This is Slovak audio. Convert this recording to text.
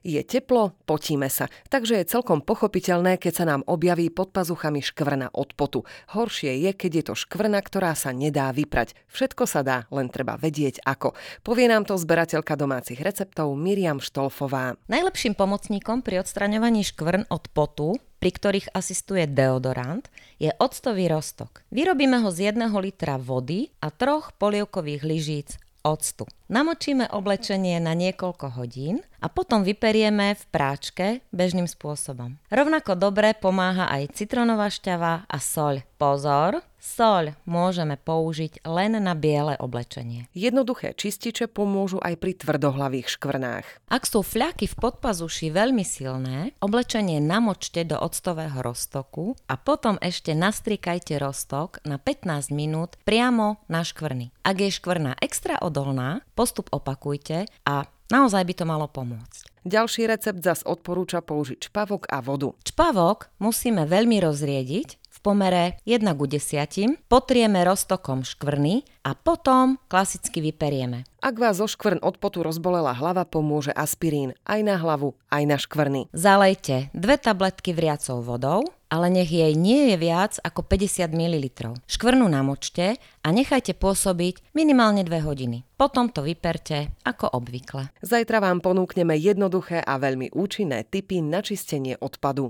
Je teplo, potíme sa, takže je celkom pochopiteľné, keď sa nám objaví pod pazuchami škvrna od potu. Horšie je, keď je to škvrna, ktorá sa nedá vyprať. Všetko sa dá, len treba vedieť ako. Povie nám to zberateľka domácich receptov Miriam Štolfová. Najlepším pomocníkom pri odstraňovaní škvrn od potu, pri ktorých asistuje deodorant, je octový roztok. Vyrobíme ho z 1 litra vody a 3 polievkových lyžíc octu. Namočíme oblečenie na niekoľko hodín a potom vyperieme v práčke bežným spôsobom. Rovnako dobre pomáha aj citrónová šťava a soľ. Pozor, soľ môžeme použiť len na biele oblečenie. Jednoduché čističe pomôžu aj pri tvrdohlavých škvrnách. Ak sú fľaky v podpazuši veľmi silné, oblečenie namočte do octového roztoku a potom ešte nastriekajte roztok na 15 minút priamo na škvrny. Ak je škvrna extra odolná, postup opakujte a naozaj by to malo pomôcť. Ďalší recept zas odporúča použiť špavok a vodu. Špavok musíme veľmi rozriediť v pomere 1:10, potrieme roztokom škvrny a potom klasicky vyperieme. Ak vás zo škvrn od potu rozbolela hlava, pomôže aspirín aj na hlavu, aj na škvrny. Zalejte 2 tabletky vriacou vodou, ale nech jej nie je viac ako 50 ml. Škvrnu namočte a nechajte pôsobiť minimálne 2 hodiny. Potom to vyperte ako obvykle. Zajtra vám ponúkneme jednoduché a veľmi účinné tipy na čistenie odpadu.